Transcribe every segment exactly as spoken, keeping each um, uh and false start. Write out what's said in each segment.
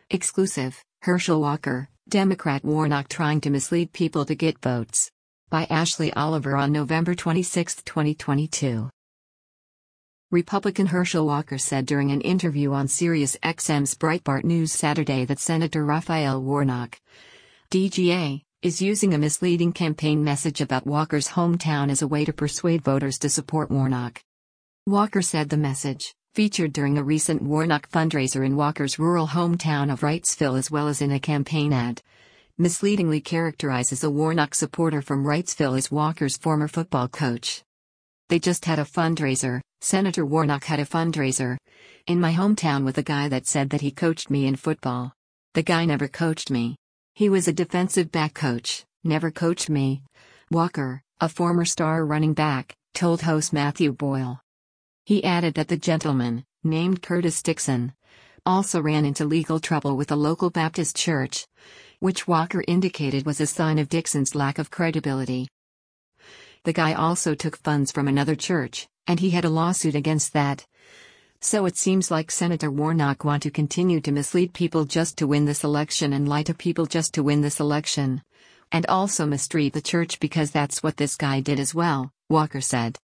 Exclusive, Herschel Walker, Democrat Warnock trying to mislead people to get votes. By Ashley Oliver on November twenty-sixth, twenty twenty-two. Republican Herschel Walker said during an interview on Sirius X M's Breitbart News Saturday that Senator Raphael Warnock, D G A, is using a misleading campaign message about Walker's hometown as a way to persuade voters to support Warnock. Walker said the message, featured during a recent Warnock fundraiser in Walker's rural hometown of Wrightsville as well as in a campaign ad, misleadingly characterizes a Warnock supporter from Wrightsville as Walker's former football coach. They just had a fundraiser, Senator Warnock had a fundraiser, in my hometown with a guy that said that he coached me in football. The guy never coached me. He was a defensive back coach, never coached me. Walker, a former star running back, told host Matthew Boyle. He added that the gentleman, named Curtis Dixon, also ran into legal trouble with a local Baptist church, which Walker indicated was a sign of Dixon's lack of credibility. The guy also took funds from another church, and he had a lawsuit against that. So it seems like Senator Warnock want to continue to mislead people just to win this election and lie to people just to win this election. And also mistreat the church because that's what this guy did as well, Walker said.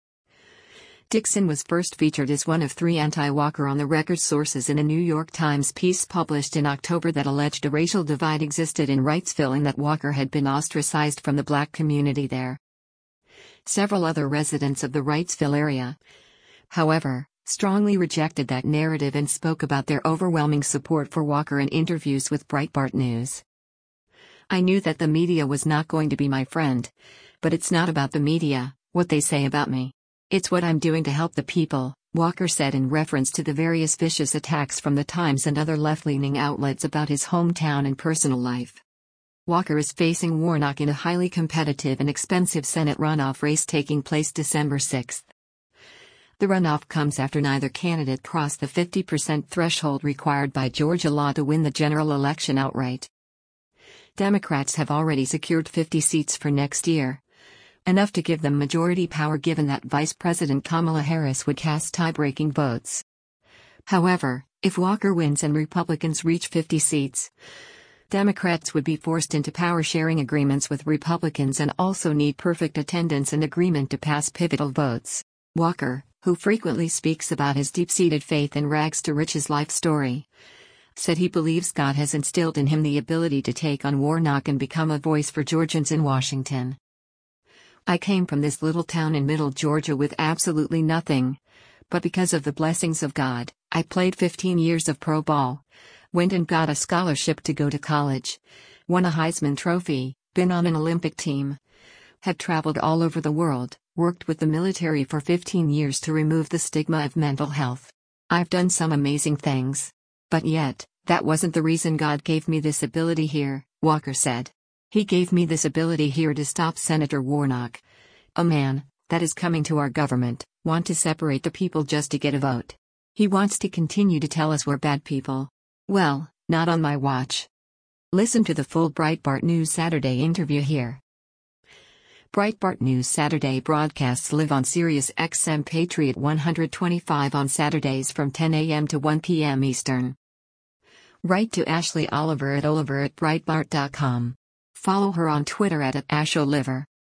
Dixon was first featured as one of three anti-Walker on the record sources in a New York Times piece published in October that alleged a racial divide existed in Wrightsville and that Walker had been ostracized from the black community there. Several other residents of the Wrightsville area, however, strongly rejected that narrative and spoke about their overwhelming support for Walker in interviews with Breitbart News. I knew that the media was not going to be my friend, but it's not about the media, what they say about me. It's what I'm doing to help the people, Walker said in reference to the various vicious attacks from the Times and other left-leaning outlets about his hometown and personal life. Walker is facing Warnock in a highly competitive and expensive Senate runoff race taking place December sixth. The runoff comes after neither candidate crossed the fifty percent threshold required by Georgia law to win the general election outright. Democrats have already secured fifty seats for next year, enough to give them majority power given that Vice President Kamala Harris would cast tie-breaking votes. However, if Walker wins and Republicans reach fifty seats, Democrats would be forced into power-sharing agreements with Republicans and also need perfect attendance and agreement to pass pivotal votes. Walker, who frequently speaks about his deep-seated faith in rags to riches life story, said he believes God has instilled in him the ability to take on Warnock and become a voice for Georgians in Washington. I came from this little town in middle Georgia with absolutely nothing, but because of the blessings of God, I played fifteen years of pro ball, went and got a scholarship to go to college, won a Heisman Trophy, been on an Olympic team, have traveled all over the world, worked with the military for fifteen years to remove the stigma of mental health. I've done some amazing things. But yet, that wasn't the reason God gave me this ability here, Walker said. He gave me this ability here to stop Senator Warnock, a man that is coming to our government, want to separate the people just to get a vote. He wants to continue to tell us we're bad people. Well, not on my watch. Listen to the full Breitbart News Saturday interview here. Breitbart News Saturday broadcasts live on Sirius X M Patriot one twenty-five on Saturdays from ten a m to one p m Eastern. Write to Ashley Oliver at oliver at breitbart dot com. Follow her on Twitter at, at asholiver.